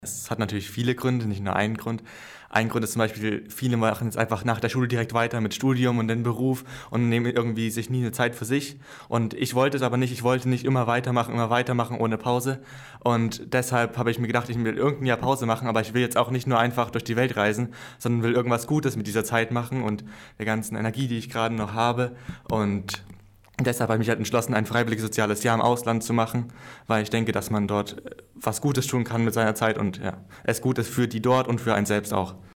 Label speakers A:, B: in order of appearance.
A: Es hat natürlich viele Gründe, nicht nur einen Grund. Ein Grund ist zum Beispiel, viele machen jetzt einfach nach der Schule direkt weiter mit Studium und dann Beruf und nehmen irgendwie sich nie eine Zeit für sich. Und ich wollte es aber nicht. Ich wollte nicht immer weitermachen ohne Pause. Und deshalb habe ich mir gedacht, ich will irgendein Jahr Pause machen, aber ich will jetzt auch nicht nur einfach durch die Welt reisen, sondern will irgendwas Gutes mit dieser Zeit machen und der ganzen Energie, die ich gerade noch habe. Und deshalb habe ich mich halt entschlossen, ein freiwilliges soziales Jahr im Ausland zu machen, weil ich denke, dass man dort was Gutes tun kann mit seiner Zeit und ja, es gut ist für die dort und für einen selbst auch.